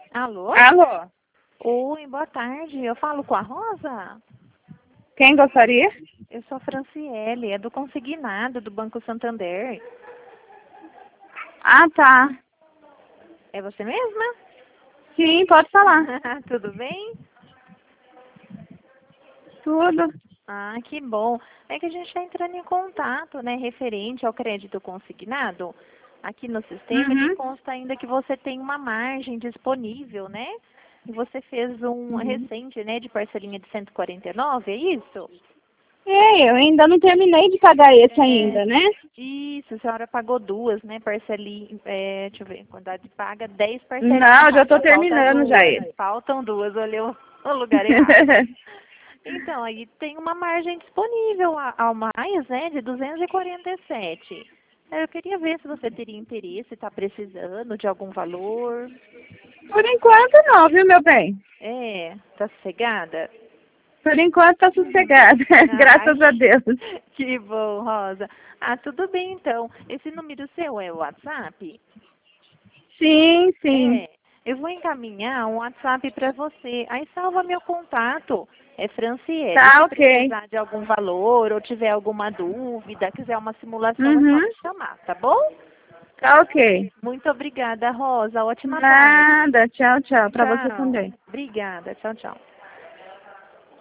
Alô? Alô? Oi, boa tarde. Eu falo com a Rosa? Quem gostaria? Eu sou a Franciele, é do Consignado do Banco Santander. Ah, tá. É você mesma? Sim, pode falar. Tudo bem? Tudo. Ah, que bom. É que a gente está entrando em contato, né, referente ao crédito consignado. Aqui no sistema, ele Uhum. consta ainda que você tem uma margem disponível, né? E você fez um Uhum. recente, né, de parcelinha de 149, é isso? Eu ainda não terminei de pagar esse É, ainda, né? isso, a senhora pagou duas, né? Deixa eu ver, quantidade paga 10 parcelinhas Não, já tô rápidas. Falta terminando já duas. ele. Faltam duas, olhei o lugar errado. Então, aí tem uma margem disponível ao mais, né, de 247. Eu queria ver se você teria interesse, está precisando de algum valor. Por enquanto não, viu, meu bem? É, tá sossegada? Por enquanto tá sossegada, Ai, graças a Deus. que bom, Rosa. Ah, tudo bem então. Esse número seu é o WhatsApp? Sim, sim. É, eu vou encaminhar um WhatsApp para você. Aí salva meu contato. É Franciele. Tá Se ok. precisar de algum valor ou tiver alguma dúvida, quiser uma simulação, é só Uhum. me chamar, tá bom? Tá ok. Muito obrigada, Rosa. Ótima tarde. Nada. Tchau, tchau. Pra você Tchau. também. Obrigada. Tchau, tchau.